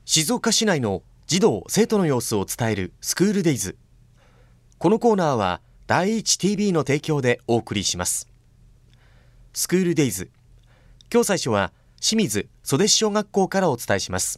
静岡市内の児童生徒の様子を伝えるスクールデイズ。このコーナーは第一 TV の提供でお送りします。スクールデイズ、今日最初は清水袖師小学校からお伝えします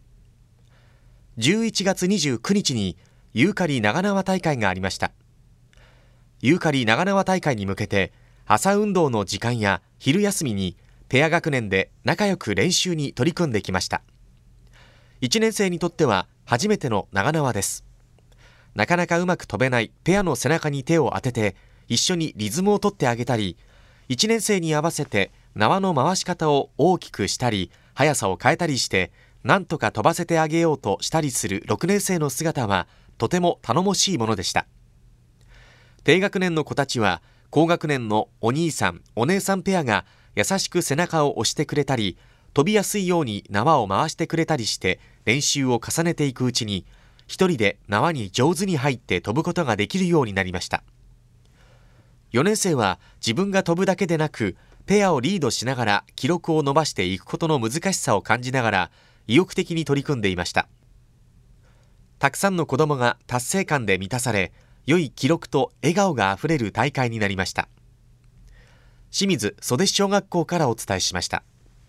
。11月29日にユーカリ長縄大会がありました。ユーカリ長縄大会に向けて朝運動の時間や昼休みにペア学年で仲良く練習に取り組んできました。1年生にとっては初めての長縄です。なかなかうまく飛べないペアの背中に手を当てて一緒にリズムを取ってあげたり、1年生に合わせて縄の回し方を大きくしたり速さを変えたりしてなんとか飛ばせてあげようとしたりする6年生の姿はとても頼もしいものでした。低学年の子たちは高学年のお兄さんお姉さんペアが優しく背中を押してくれたり、飛びやすいように縄を回してくれたりして練習を重ねていくうちに一人で縄に上手に入って飛ぶことができるようになりました。4年生は自分が飛ぶだけでなくペアをリードしながら記録を伸ばしていくことの難しさを感じながら意欲的に取り組んでいました。たくさんの子どもが達成感で満たされ、良い記録と笑顔があふれる大会になりました。清水袖師小学校からお伝えしました。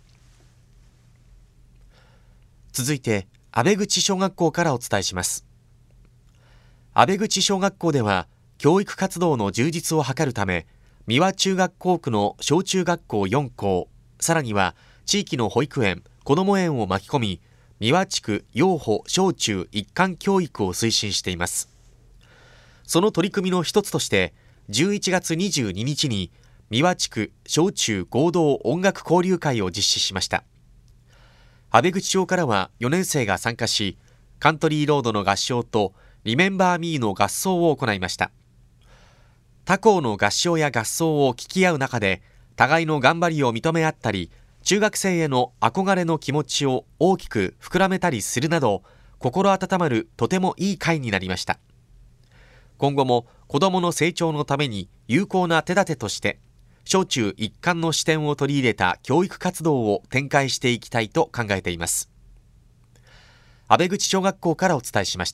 続いて阿部口小学校からお伝えします。阿部口小学校では教育活動の充実を図るため、三輪中学校区の小中学校4校、さらには地域の保育園、こども園を巻き込み、三輪地区幼保小中一貫教育を推進しています。その取り組みの一つとして11月22日に三輪地区小中合同音楽交流会を実施しました。阿部口町からは4年生が参加し、カントリーロードの合唱とリメンバーミーの合奏を行いました。他校の合唱や合奏を聞き合う中で互いの頑張りを認め合ったり、中学生への憧れの気持ちを大きく膨らめたりするなど、心温まるとてもいい会になりました。今後も子どもの成長のために有効な手立てとして小中一貫の視点を取り入れた教育活動を展開していきたいと考えています。阿部口小学校からお伝えしました。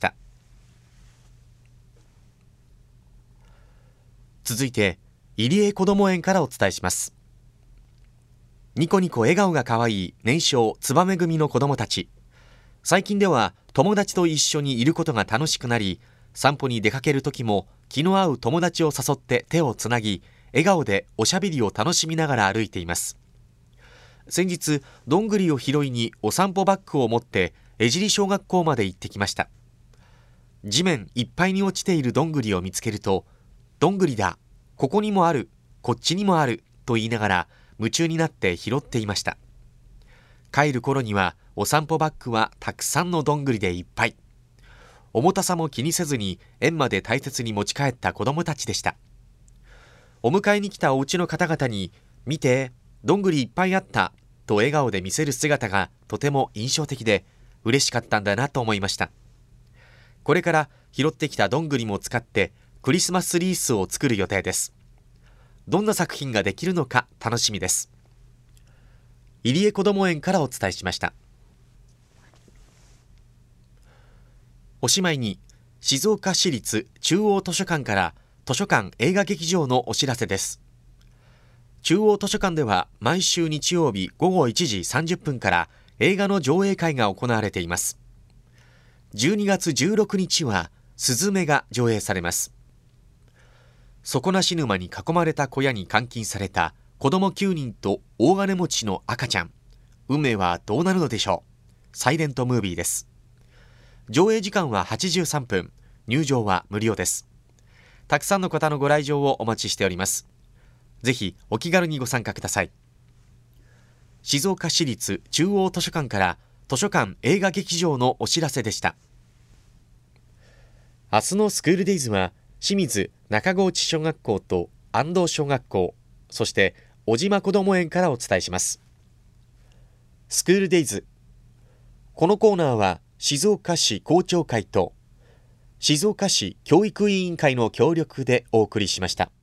続いて入江こども園からお伝えします。ニコニコ笑顔がかわいい年少つばめ組の子どもたち。最近では友達と一緒にいることが楽しくなり、散歩に出かける時も気の合う友達を誘って手をつなぎ、笑顔でおしゃべりを楽しみながら歩いています。先日どんぐりを拾いにお散歩バッグを持って江尻小学校まで行ってきました。地面いっぱいに落ちているどんぐりを見つけると、どんぐりだ、ここにもある、こっちにもあると言いながら夢中になって拾っていました。帰る頃にはお散歩バッグはたくさんのどんぐりでいっぱい。重たさも気にせずに園まで大切に持ち帰った子どもたちでした。お迎えに来たお家の方々に、見て、どんぐりいっぱいあったと笑顔で見せる姿がとても印象的で嬉しかったんだなと思いました。これから拾ってきたどんぐりも使ってクリスマスリースを作る予定です。どんな作品ができるのか楽しみです。入江こども園からお伝えしました。おしまいに静岡市立中央図書館から図書館映画劇場のお知らせです。中央図書館では毎週日曜日午後1時30分から映画の上映会が行われています。12月16日はすずめが上映されます。底なし沼に囲まれた小屋に監禁された子供9人と大金持ちの赤ちゃん。運命はどうなるのでしょう。サイレントムービーです。上映時間は83分、入場は無料です。たくさんの方のご来場をお待ちしております。ぜひお気軽にご参加ください。静岡市立中央図書館から図書館映画劇場のお知らせでした。明日のスクールデイズは清水中河内小学校と安藤小学校、そして小島こども園からお伝えします。スクールデイズ、このコーナーは静岡市校長会と静岡市教育委員会の協力でお送りしました。